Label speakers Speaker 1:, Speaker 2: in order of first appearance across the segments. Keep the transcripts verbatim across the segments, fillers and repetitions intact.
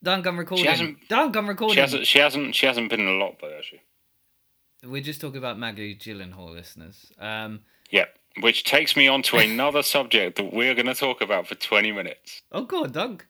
Speaker 1: Done gun recording.
Speaker 2: She hasn't.
Speaker 1: Done gun recording.
Speaker 2: She hasn't. She hasn't. She hasn't been in a lot though, has she?
Speaker 1: We're just talking about Maggie Gyllenhaal, listeners. Um,
Speaker 2: yeah, which takes me on to another subject that we're going to talk about for twenty minutes.
Speaker 1: Oh, God, Dunk.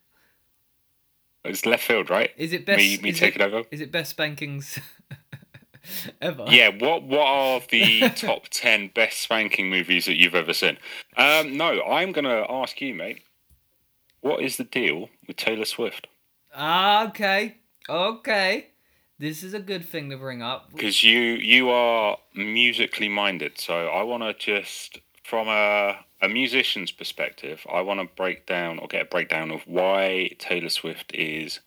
Speaker 2: It's left field, right?
Speaker 1: Is it best?
Speaker 2: Me, me
Speaker 1: is
Speaker 2: take
Speaker 1: it,
Speaker 2: it over.
Speaker 1: Is it best spankings ever?
Speaker 2: Yeah. What What are the top ten best spanking movies that you've ever seen? Um, no, I'm going to ask you, mate. What is the deal with Taylor Swift?
Speaker 1: Ah, okay, okay. This is a good thing to bring up
Speaker 2: because you you are musically minded. So I want to just from a a musician's perspective, I want to break down or get a breakdown of why Taylor Swift is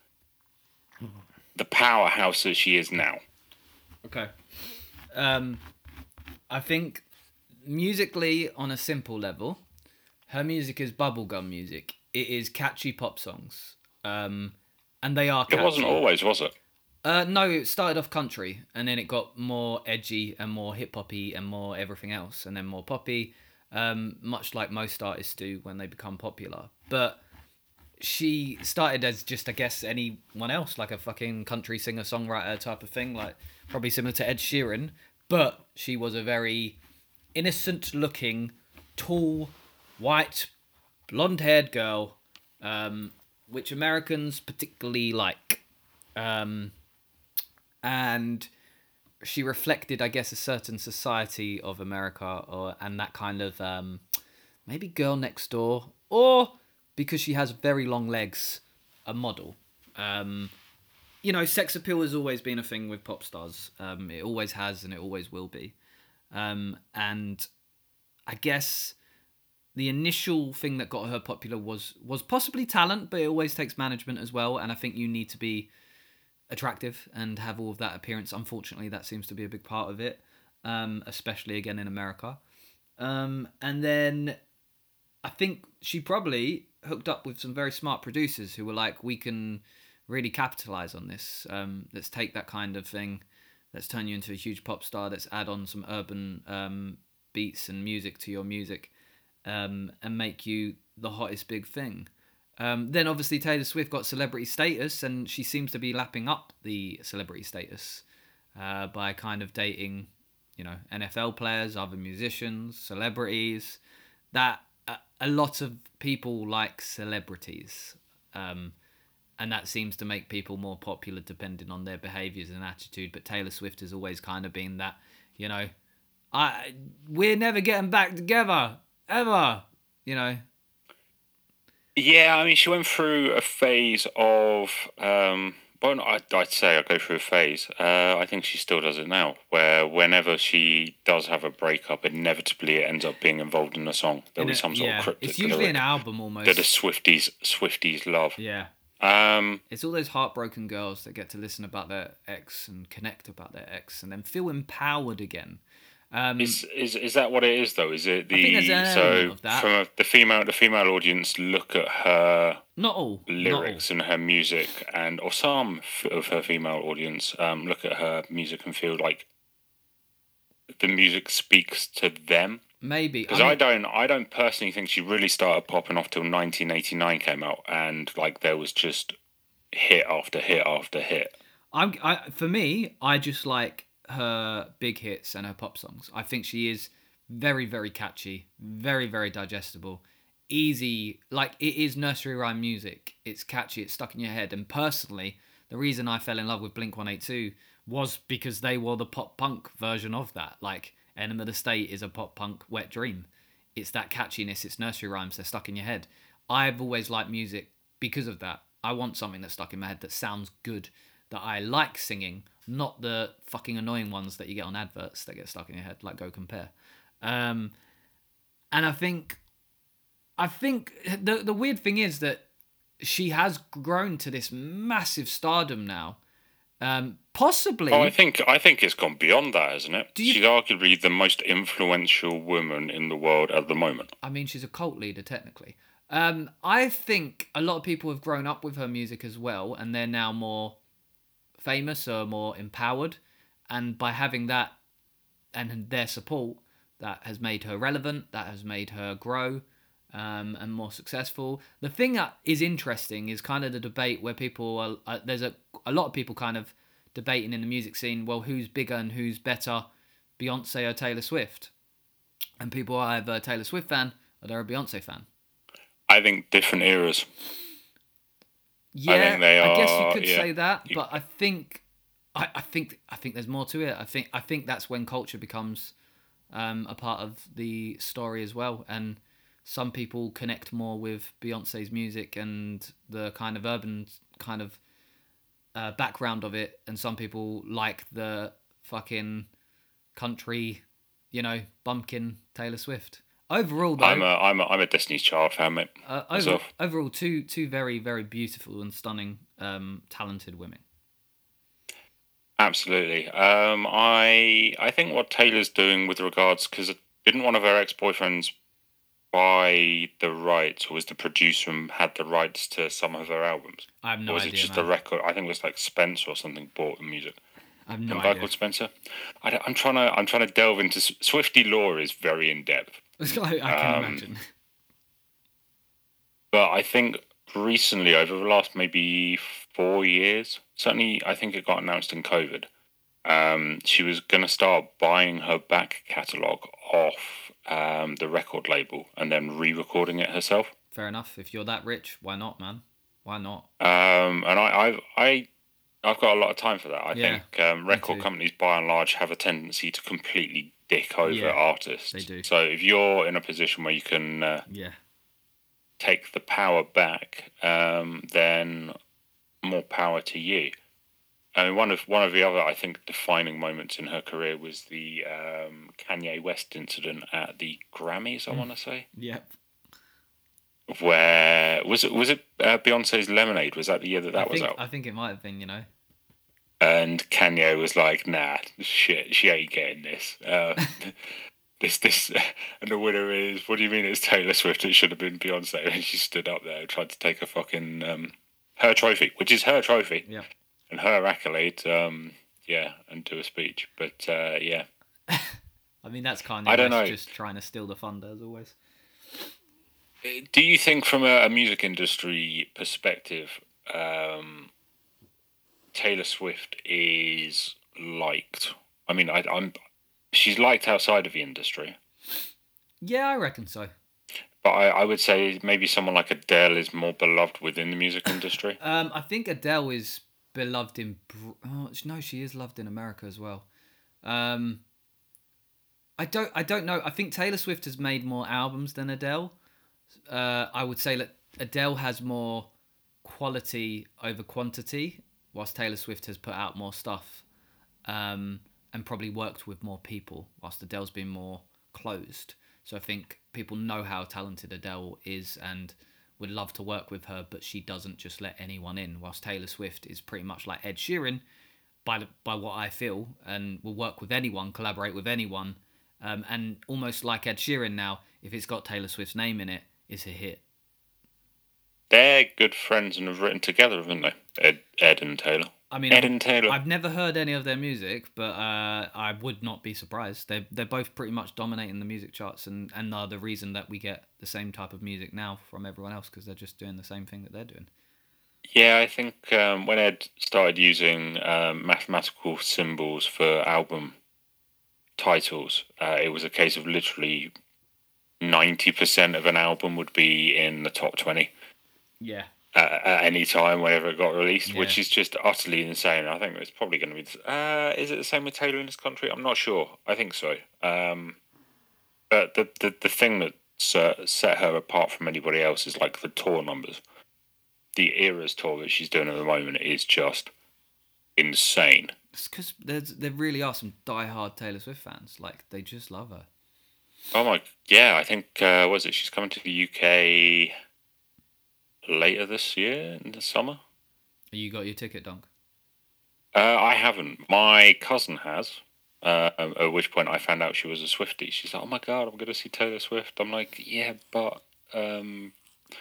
Speaker 2: the powerhouse that she is now.
Speaker 1: Okay. Um, I think musically, on a simple level, her music is bubblegum music. It is catchy pop songs. Um, and they are catchy.
Speaker 2: It wasn't always, was it?
Speaker 1: Uh, no, it started off country, and then it got more edgy and more hip-hoppy and more everything else, and then more poppy, um, much like most artists do when they become popular. But she started as just, I guess, anyone else, like a fucking country singer-songwriter type of thing, like probably similar to Ed Sheeran, but she was a very innocent-looking, tall, white, blonde-haired girl, um, which Americans particularly like. Um, and she reflected, I guess, a certain society of America, or and that kind of um, maybe girl next door, or because she has very long legs, a model. Um, you know, sex appeal has always been a thing with pop stars. Um, it always has, and it always will be. Um, and I guess the initial thing that got her popular was was possibly talent, but it always takes management as well. And I think you need to be attractive and have all of that appearance. Unfortunately, that seems to be a big part of it, um, especially again in America. Um, and then I think she probably hooked up with some very smart producers who were like, we can really capitalize on this. Um, let's take that kind of thing. Let's turn you into a huge pop star. Let's add on some urban um, beats and music to your music, um, and make you the hottest big thing. Um, then obviously Taylor Swift got celebrity status, and she seems to be lapping up the celebrity status uh, by kind of dating, you know, N F L players, other musicians, celebrities. That uh, a lot of people like celebrities, um, and that seems to make people more popular depending on their behaviours and attitude. But Taylor Swift has always kind of been that, you know, I we're never getting back together ever, you know.
Speaker 2: Yeah, I mean, she went through a phase of, um, well, I'd, I'd say I go through a phase. Uh, I think she still does it now, where whenever she does have a breakup, inevitably it ends up being involved in a song. There'll be some sort
Speaker 1: yeah,
Speaker 2: of cryptic
Speaker 1: it's usually
Speaker 2: lyric
Speaker 1: an album almost.
Speaker 2: that the Swifties, Swifties love.
Speaker 1: Yeah.
Speaker 2: Um,
Speaker 1: it's all those heartbroken girls that get to listen about their ex and connect about their ex and then feel empowered again. Um,
Speaker 2: is is is that what it is though? Is it the
Speaker 1: I think there's an
Speaker 2: so
Speaker 1: element of that.
Speaker 2: from a, the female the female audience look at her
Speaker 1: not all
Speaker 2: lyrics
Speaker 1: not all.
Speaker 2: and her music, and or some of her female audience um, look at her music and feel like the music speaks to them?
Speaker 1: Maybe
Speaker 2: because I, mean, I don't I don't personally think she really started popping off till nineteen eighty-nine came out, and like there was just hit after hit after hit.
Speaker 1: I'm I for me I just like her big hits and her pop songs. I think she is very, very catchy, very, very digestible, easy. Like, it is nursery rhyme music. It's catchy, it's stuck in your head. And personally, the reason I fell in love with Blink one eighty-two was because they were the pop punk version of that. Like, Enema of the State is a pop punk wet dream. It's that catchiness, it's nursery rhymes, they're stuck in your head. I've always liked music because of that. I want something that's stuck in my head that sounds good, that I like singing, not the fucking annoying ones that you get on adverts that get stuck in your head, like Go Compare. Um, and I think, I think the the weird thing is that she has grown to this massive stardom now. Um, possibly.
Speaker 2: Oh, I think I think it's gone beyond that, hasn't it?
Speaker 1: You...
Speaker 2: She's arguably the most influential woman in the world at the moment.
Speaker 1: I mean, she's a cult leader technically. Um, I think a lot of people have grown up with her music as well, and they're now more famous or more empowered, and by having that and their support, that has made her relevant, that has made her grow, um, and more successful. The thing that is interesting is kind of the debate where people are, uh, there's a a lot of people kind of debating in the music scene. Well, who's bigger and who's better, Beyonce or Taylor Swift? And people are either a Taylor Swift fan or they're a Beyonce fan.
Speaker 2: I think different eras.
Speaker 1: Yeah,
Speaker 2: I think they
Speaker 1: I guess you
Speaker 2: are-
Speaker 1: could
Speaker 2: yeah.
Speaker 1: say that, but I think, I, I think, I think there's more to it. I think, I think that's when culture becomes um, a part of the story as well, and some people connect more with Beyonce's music and the kind of urban kind of uh, background of it, and some people like the fucking country, you know, bumpkin Taylor Swift. Overall, though,
Speaker 2: I'm a I'm a I'm a Destiny's Child fan, mate.
Speaker 1: uh, over,
Speaker 2: myself.
Speaker 1: overall, two two very very beautiful and stunning, um, talented women.
Speaker 2: Absolutely. Um, I I think what Taylor's doing with regards, because didn't one of her ex boyfriends buy the rights, or was the producer and had the rights to some of her albums?
Speaker 1: I have no
Speaker 2: or was
Speaker 1: idea.
Speaker 2: it just
Speaker 1: man.
Speaker 2: a record? I think it was like Spencer or something bought the music.
Speaker 1: I have no
Speaker 2: a guy
Speaker 1: idea.
Speaker 2: called Spencer. I, am trying to I'm trying to delve into Swiftie lore is very in depth,
Speaker 1: I, I can
Speaker 2: Um,
Speaker 1: imagine.
Speaker 2: but I think recently over the last maybe four years, certainly I think it got announced in COVID. Um, she was going to start buying her back catalogue off um, the record label and then re-recording it herself.
Speaker 1: Fair enough. If you're that rich, why not, man? Why not?
Speaker 2: Um, and I, I've, I, I've got a lot of time for that. I
Speaker 1: Yeah,
Speaker 2: think um,
Speaker 1: me
Speaker 2: record
Speaker 1: too.
Speaker 2: companies, by and large, have a tendency to completely dick over
Speaker 1: Yeah,
Speaker 2: artists.
Speaker 1: they do.
Speaker 2: So if you're in a position where you can uh,
Speaker 1: Yeah.
Speaker 2: take the power back, um, then more power to you. I mean, one of one of the other, I think, defining moments in her career was the um, Kanye West incident at the Grammys. I
Speaker 1: Mm.
Speaker 2: want to say,
Speaker 1: Yep.
Speaker 2: where was it? Was it uh, Beyonce's Lemonade? Was that the year that that
Speaker 1: I
Speaker 2: was
Speaker 1: think
Speaker 2: out?
Speaker 1: I think it might have been. You know.
Speaker 2: And Kanye was like, "Nah, shit, she ain't getting this. Uh, this, this." And the winner is, what do you mean it's Taylor Swift? It should have been Beyonce. And she stood up there and tried to take a fucking um, her trophy, which is her trophy.
Speaker 1: Yeah.
Speaker 2: And her accolade, um, yeah, and do a speech. But uh, yeah,
Speaker 1: I mean, that's Kanye
Speaker 2: I don't
Speaker 1: West
Speaker 2: know.
Speaker 1: just trying to steal the thunder as always.
Speaker 2: Do you think, from a, a music industry perspective, um, Taylor Swift is liked? I mean, I, I'm she's liked outside of the industry,
Speaker 1: Yeah, I reckon so.
Speaker 2: but I, I would say maybe someone like Adele is more beloved within the music industry.
Speaker 1: Um, I think Adele is beloved in. Br- oh no, she is loved in America as well. Um, I don't. I don't know. I think Taylor Swift has made more albums than Adele. Uh, I would say that Adele has more quality over quantity, whilst Taylor Swift has put out more stuff, um, and probably worked with more people, whilst Adele's been more closed. So I think people know how talented Adele is and would love to work with her, but she doesn't just let anyone in. Whilst Taylor Swift is pretty much like Ed Sheeran, by the, by what I feel, and will work with anyone, collaborate with anyone, um, and almost like Ed Sheeran now, if it's got Taylor Swift's name in it, it's a hit.
Speaker 2: They're good friends and have written together, haven't they? Ed, Ed and Taylor.
Speaker 1: I mean,
Speaker 2: Ed
Speaker 1: I've,
Speaker 2: and Taylor.
Speaker 1: I've never heard any of their music, but uh, I would not be surprised. They're, they're both pretty much dominating the music charts and, and are the reason that we get the same type of music now from everyone else, because they're just doing the same thing that they're doing.
Speaker 2: Yeah, I think um, when Ed started using um, mathematical symbols for album titles, uh, it was a case of literally ninety percent of an album would be in the top twenty.
Speaker 1: Yeah.
Speaker 2: At, at any time, whenever it got released,
Speaker 1: Yeah.
Speaker 2: which is just utterly insane. I think it's probably going to be. Uh, is it the same with Taylor in this country? I'm not sure. I think so. Um, but the, the the thing that uh, set her apart from anybody else is like the tour numbers. The Eras tour that she's doing at the moment is just insane.
Speaker 1: It's because there really are some die-hard Taylor Swift fans. Like, they just love her.
Speaker 2: Oh my, yeah, I think, uh, was it, she's coming to the U K later this year, in the summer?
Speaker 1: You got your ticket, Dunk?
Speaker 2: Uh, I haven't. My cousin has, uh, at which point I found out she was a Swiftie. She's like, oh my God, I'm going to see Taylor Swift. I'm like, yeah, but um,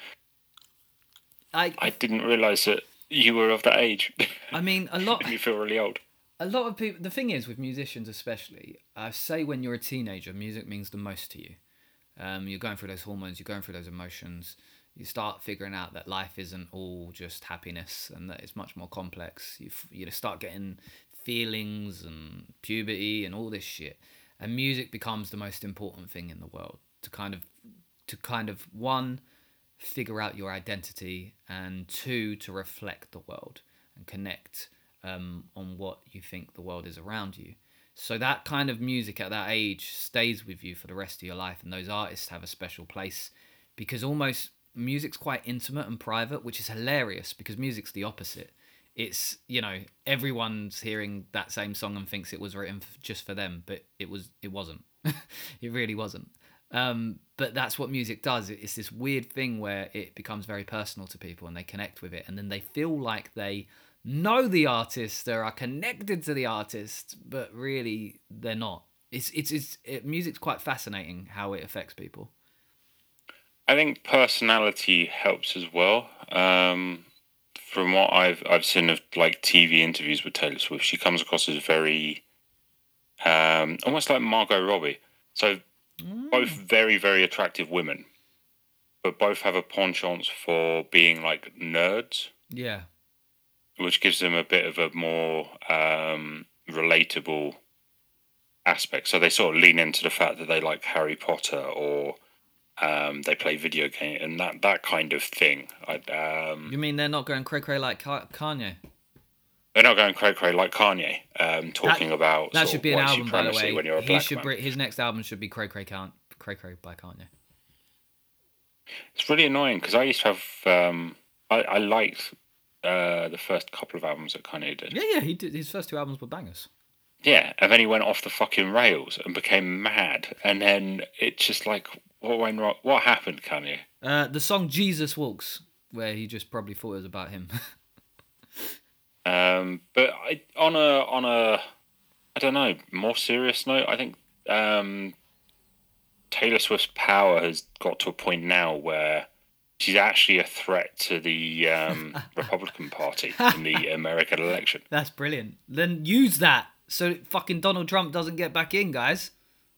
Speaker 1: I,
Speaker 2: I didn't realise that you were of that age.
Speaker 1: I mean, a lot...
Speaker 2: And you feel really old.
Speaker 1: A lot of people... The thing is, with musicians especially, I say when you're a teenager, music means the most to you. Um, you're going through those hormones, you're going through those emotions. You start figuring out that life isn't all just happiness and that it's much more complex. You f- you start getting feelings and puberty and all this shit. And music becomes the most important thing in the world to kind of, to kind of one, figure out your identity, and two, to reflect the world and connect um, on what you think the world is around you. So that kind of music at that age stays with you for the rest of your life, and those artists have a special place because almost music's quite intimate and private, which is hilarious because music's the opposite. It's, you know, everyone's hearing that same song and thinks it was written f- just for them, but it was it wasn't. It really wasn't. Um, but that's what music does. It's this weird thing where it becomes very personal to people and they connect with it, and then they feel like they know the artist, they are connected to the artist, but really they're not. It's it's it's it, music's quite fascinating how it affects people.
Speaker 2: I think personality helps as well. Um, from what I've I've seen of like T V interviews with Taylor Swift, she comes across as very, um, almost like Margot Robbie. So mm. both very very attractive women, but both have a penchant for being like nerds.
Speaker 1: Yeah.
Speaker 2: Which gives them a bit of a more um, relatable aspect. So they sort of lean into the fact that they like Harry Potter or um, they play video game and that, that kind of thing. I, um,
Speaker 1: you mean they're not going cray cray like Kanye?
Speaker 2: They're not going cray cray like Kanye. Um, talking
Speaker 1: that,
Speaker 2: about
Speaker 1: that should be an album, by the way.
Speaker 2: When you're a
Speaker 1: he
Speaker 2: black
Speaker 1: should
Speaker 2: man.
Speaker 1: bring, his next album should be cray cray can cray cray by Kanye.
Speaker 2: It's really annoying because I used to have um, I, I liked. Uh, the first couple of albums that Kanye did.
Speaker 1: Yeah, yeah, he did. His first two albums were bangers.
Speaker 2: Yeah, and then he went off the fucking rails and became mad, and then it's just like, what went wrong? What happened, Kanye?
Speaker 1: Uh, the song "Jesus Walks," where he just probably thought it was about him.
Speaker 2: um, but I, on a on a, I don't know, more serious note, I think um, Taylor Swift's power has got to a point now where she's actually a threat to the um, Republican Party in the American election.
Speaker 1: That's brilliant. Then use that so fucking Donald Trump doesn't get back in, guys.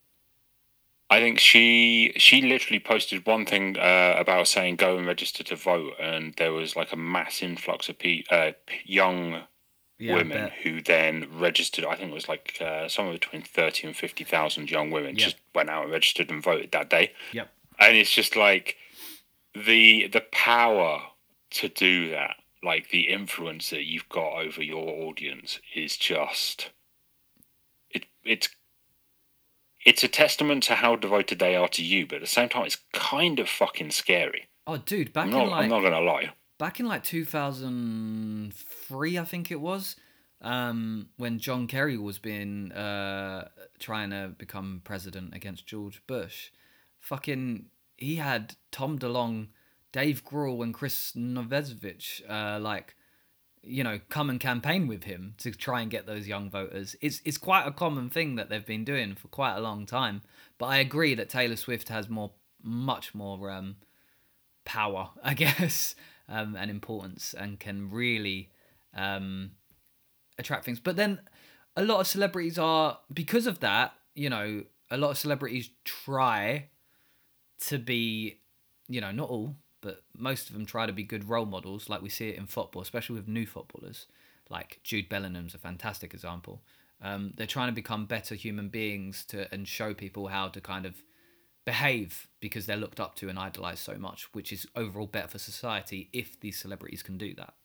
Speaker 2: I think she she literally posted one thing uh, about saying go and register to vote, and there was like a mass influx of pe- uh, young yeah, women who then registered. I think it was like uh, somewhere between thirty and fifty thousand young women yep. just went out and registered and voted that day.
Speaker 1: Yep.
Speaker 2: And it's just like. The the power to do that, like the influence that you've got over your audience, is just it it's it's a testament to how devoted they are to you, but at the same time, it's kind of fucking scary.
Speaker 1: Oh, dude, back
Speaker 2: I'm not,
Speaker 1: in like
Speaker 2: I'm not gonna lie.
Speaker 1: Back in like two thousand three, I think it was, um, when John Kerry was being uh trying to become president against George Bush, fucking. He had Tom DeLonge, Dave Grohl, and Chris Novoselic, uh, like, you know, come and campaign with him to try and get those young voters. It's it's quite a common thing that they've been doing for quite a long time. But I agree that Taylor Swift has more, much more um, power, I guess, um, and importance, and can really um, attract things. But then a lot of celebrities are, because of that, you know, a lot of celebrities try to be, you know, not all, but most of them try to be good role models, like we see it in football, especially with new footballers. Like Jude Bellingham's a fantastic example. Um, they're trying to become better human beings to and show people how to kind of behave because they're looked up to and idolized so much, which is overall better for society if these celebrities can do that.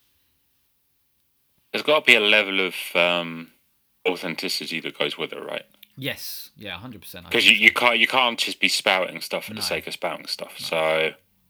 Speaker 2: There's got to be a level of um, authenticity that goes with it, right?
Speaker 1: Yes, yeah, one hundred percent.
Speaker 2: Because you, you can't you can't just be spouting stuff for no. the sake of spouting stuff. No. So,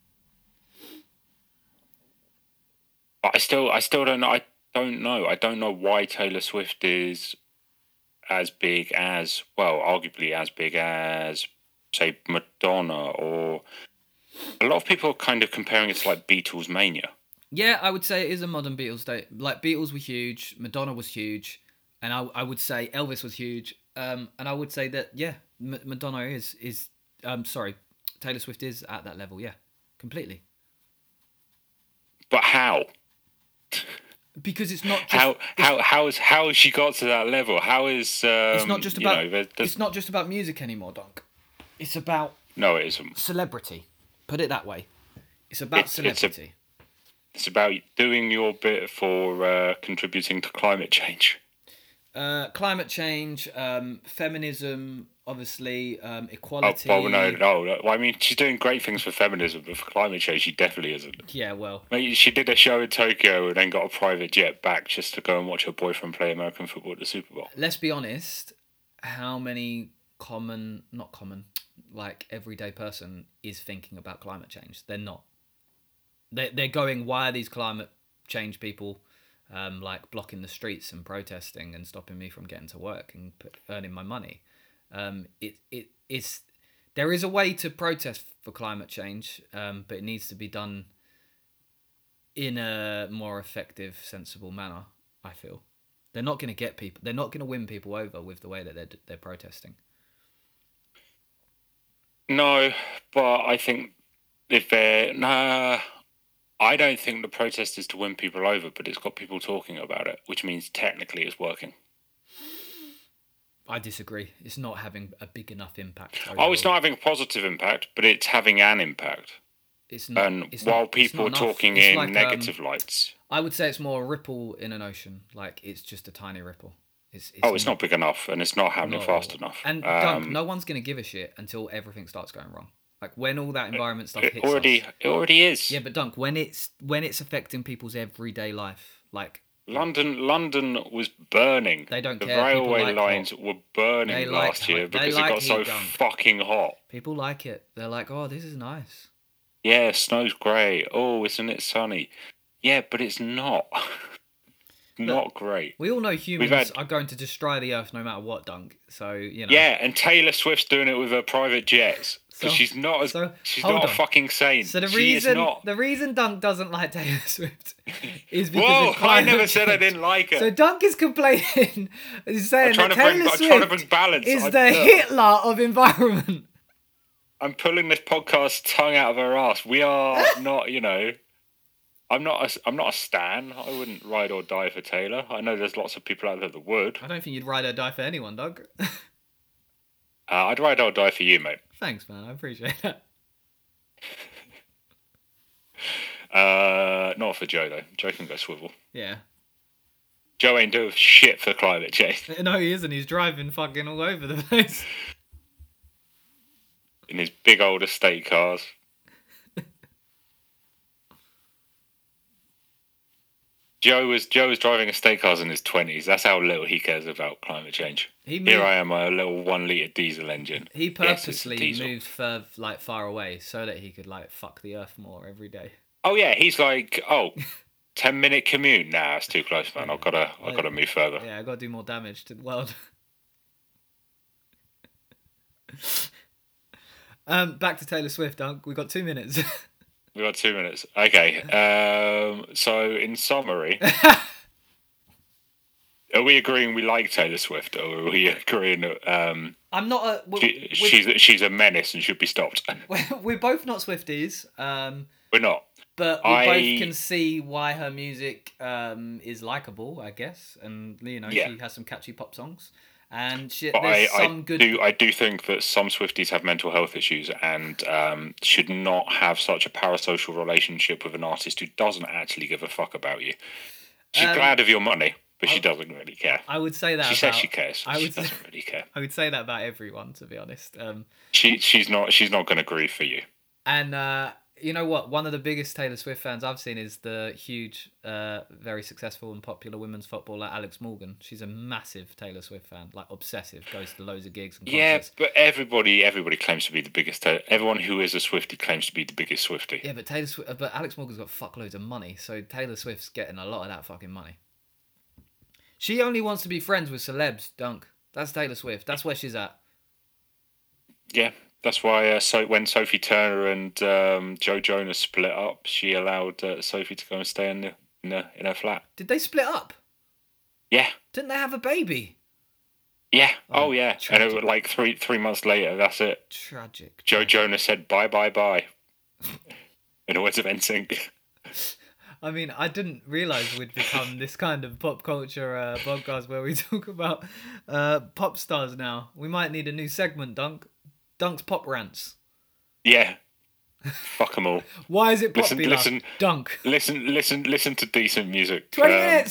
Speaker 2: I still I still don't know. I don't know. I don't know why Taylor Swift is as big as well, arguably as big as say Madonna, or a lot of people are kind of comparing it to like Beatles mania.
Speaker 1: Yeah, I would say it is a modern Beatles day. Like Beatles were huge, Madonna was huge, and I I would say Elvis was huge. Um, and I would say that, yeah, M- Madonna is, is um, sorry, Taylor Swift is at that level, yeah, completely.
Speaker 2: But how?
Speaker 1: Because it's not just...
Speaker 2: How,
Speaker 1: it's,
Speaker 2: how, how, is, how has she got to that level? How is... Um,
Speaker 1: it's not just about,
Speaker 2: you know,
Speaker 1: it's not just about music anymore, Donk. It's about
Speaker 2: No, it isn't.
Speaker 1: Celebrity. Put it that way. It's about
Speaker 2: It's- it's a-
Speaker 1: celebrity.
Speaker 2: It's about doing your bit for uh, contributing to climate change.
Speaker 1: Uh, climate change, um, feminism, obviously, um,
Speaker 2: Oh,
Speaker 1: equality.
Speaker 2: well, no, no. no. Well, I mean, she's doing great things for feminism, but for climate change, she definitely isn't.
Speaker 1: Yeah, well,
Speaker 2: Mate, she did a show in Tokyo and then got a private jet back just to go and watch her boyfriend play American football at the Super Bowl.
Speaker 1: let's be honest. How many common, not common, like everyday person is thinking about climate change? They're not. They're, they're going, why are these climate change people um, like blocking the streets and protesting and stopping me from getting to work and put, earning my money? Um, it it it's there is a way to protest for climate change, um, but it needs to be done in a more effective, sensible manner. I feel they're not going to get people. They're not going to win people over with the way that they're they're protesting.
Speaker 2: No, but I think if they're... Nah, I don't think the protest is to win people over, but it's got people talking about it, which means technically it's working.
Speaker 1: I disagree. It's not having a big enough impact.
Speaker 2: Oh, it's
Speaker 1: overall.
Speaker 2: not having a positive impact, but it's having an impact.
Speaker 1: It's not.
Speaker 2: And
Speaker 1: it's
Speaker 2: while
Speaker 1: not, it's
Speaker 2: people
Speaker 1: not
Speaker 2: are
Speaker 1: enough.
Speaker 2: talking
Speaker 1: It's
Speaker 2: in
Speaker 1: like, um,
Speaker 2: negative lights...
Speaker 1: I would say it's more a ripple in an ocean. Like it's just a tiny ripple. It's, it's
Speaker 2: Oh, it's not big enough, and it's not happening
Speaker 1: No.
Speaker 2: fast enough.
Speaker 1: And
Speaker 2: Um,
Speaker 1: Dunk, no one's gonna give a shit until everything starts going wrong. Like when all that environment stuff
Speaker 2: it
Speaker 1: hits
Speaker 2: already,
Speaker 1: us.
Speaker 2: it already is.
Speaker 1: Yeah, but Dunk, when it's when it's affecting people's everyday life, like
Speaker 2: London, London was burning.
Speaker 1: They don't
Speaker 2: the
Speaker 1: care. People
Speaker 2: railway
Speaker 1: like
Speaker 2: lines
Speaker 1: hot.
Speaker 2: were burning
Speaker 1: They like
Speaker 2: last year
Speaker 1: hot. They
Speaker 2: because
Speaker 1: like
Speaker 2: it got so
Speaker 1: heat, Dunk.
Speaker 2: fucking hot.
Speaker 1: people like it. They're like, oh, this is nice.
Speaker 2: Yeah, snow's great. Oh, isn't it sunny? Yeah, but it's not. Not great.
Speaker 1: We all know humans
Speaker 2: had-
Speaker 1: are going to destroy the earth no matter what, Dunk. So you know.
Speaker 2: Yeah, and Taylor Swift's doing it with her private jets because
Speaker 1: So-
Speaker 2: she's not as
Speaker 1: so,
Speaker 2: she's
Speaker 1: hold
Speaker 2: not a
Speaker 1: on.
Speaker 2: fucking saint.
Speaker 1: So the
Speaker 2: she
Speaker 1: reason
Speaker 2: is not.
Speaker 1: the reason Dunk doesn't like Taylor Swift is because
Speaker 2: Whoa!
Speaker 1: of
Speaker 2: I
Speaker 1: climate
Speaker 2: never said I
Speaker 1: change.
Speaker 2: didn't like her.
Speaker 1: So Dunk is complaining, he's saying
Speaker 2: I'm trying
Speaker 1: that
Speaker 2: to bring,
Speaker 1: Taylor
Speaker 2: I'm trying to
Speaker 1: Swift
Speaker 2: bring balance.
Speaker 1: is
Speaker 2: I-
Speaker 1: the
Speaker 2: look,
Speaker 1: Hitler of environment.
Speaker 2: I'm pulling this podcast tongue out of her ass. We are not, you know. I'm not. A, I'm not a stan. I wouldn't ride or die for Taylor. I know there's lots of people out there that would.
Speaker 1: I don't think you'd ride or die for anyone, Dunk.
Speaker 2: Uh, I'd ride or die for you, mate.
Speaker 1: Thanks, man. I appreciate that.
Speaker 2: Uh, not for Joe though. Joe can go swivel.
Speaker 1: Yeah.
Speaker 2: Joe ain't doing shit for climate change
Speaker 1: No, he isn't. He's driving fucking all over the place.
Speaker 2: in his big old estate cars. Joe was Joe was driving estate cars in his twenties. That's how little he cares about climate change.
Speaker 1: He
Speaker 2: Here
Speaker 1: moved,
Speaker 2: I am, a little one liter diesel engine.
Speaker 1: he
Speaker 2: Yes, it's a
Speaker 1: purposely
Speaker 2: diesel.
Speaker 1: moved fur, like far away so that he could like fuck the earth more every day.
Speaker 2: Oh yeah, he's like, oh, ten minute commute. Nah, it's too close, man. I've gotta, I've gotta move further.
Speaker 1: Yeah, I gotta do more damage to the world. um, back to Taylor Swift, Dunk. We got two minutes.
Speaker 2: We got two minutes. Okay. Um. So in summary, are we agreeing we like Taylor Swift, or are we agreeing that um
Speaker 1: I'm not a. We're,
Speaker 2: she, she's she's a menace and should be stopped?
Speaker 1: we're, we're both not Swifties. Um,
Speaker 2: We're not.
Speaker 1: but we
Speaker 2: I-
Speaker 1: both can see why her music um is likable, I guess, and you know
Speaker 2: Yeah.
Speaker 1: she has some catchy pop songs, and shit.
Speaker 2: But I,
Speaker 1: There's
Speaker 2: I
Speaker 1: some good.
Speaker 2: do I do think that some Swifties have mental health issues and um, should not have such a parasocial relationship with an artist who doesn't actually give a fuck about you. She's
Speaker 1: Um,
Speaker 2: glad of your money, but she
Speaker 1: I-
Speaker 2: doesn't really care.
Speaker 1: I would say that.
Speaker 2: She
Speaker 1: about,
Speaker 2: says she cares.
Speaker 1: I
Speaker 2: She
Speaker 1: would say-
Speaker 2: doesn't really care.
Speaker 1: I would say that about everyone, to be honest. Um,
Speaker 2: She she's not she's not going to grieve for you.
Speaker 1: and uh, you know what? One of the biggest Taylor Swift fans I've seen is the huge, uh, very successful and popular women's footballer Alex Morgan. She's a massive Taylor Swift fan, like obsessive. Goes to loads of gigs and
Speaker 2: Yeah,
Speaker 1: concerts.
Speaker 2: but everybody everybody claims to be the biggest. Ta- Everyone who is a Swiftie claims to be the biggest Swiftie.
Speaker 1: Yeah, but Taylor Swift, but Alex Morgan's got fuckloads of money, so Taylor Swift's getting a lot of that fucking money. She only wants to be friends with celebs, Dunk. That's Taylor Swift. That's where she's at.
Speaker 2: Yeah, that's why. Uh, so when Sophie Turner and um, Joe Jonas split up, she allowed uh, Sophie to go and stay in the, in, the, in her flat.
Speaker 1: Did they split up?
Speaker 2: Yeah,
Speaker 1: Didn't they have a baby?
Speaker 2: yeah.
Speaker 1: Oh,
Speaker 2: Oh, yeah. And it
Speaker 1: tragic.
Speaker 2: was like three three months later, that's it.
Speaker 1: Tragic.
Speaker 2: Joe
Speaker 1: tragic.
Speaker 2: Jonas said bye bye bye. In the words of N Sync.
Speaker 1: I mean, I didn't realise we'd become this kind of pop culture uh, podcast where we talk about uh, pop stars now. We might need a new segment, Dunk. Dunk's Pop Rants.
Speaker 2: Yeah. Fuck them all.
Speaker 1: Why is it
Speaker 2: Listen,
Speaker 1: popular?
Speaker 2: listen,
Speaker 1: Dunk.
Speaker 2: listen, listen, listen to decent music.
Speaker 1: twenty
Speaker 2: Um,
Speaker 1: minutes.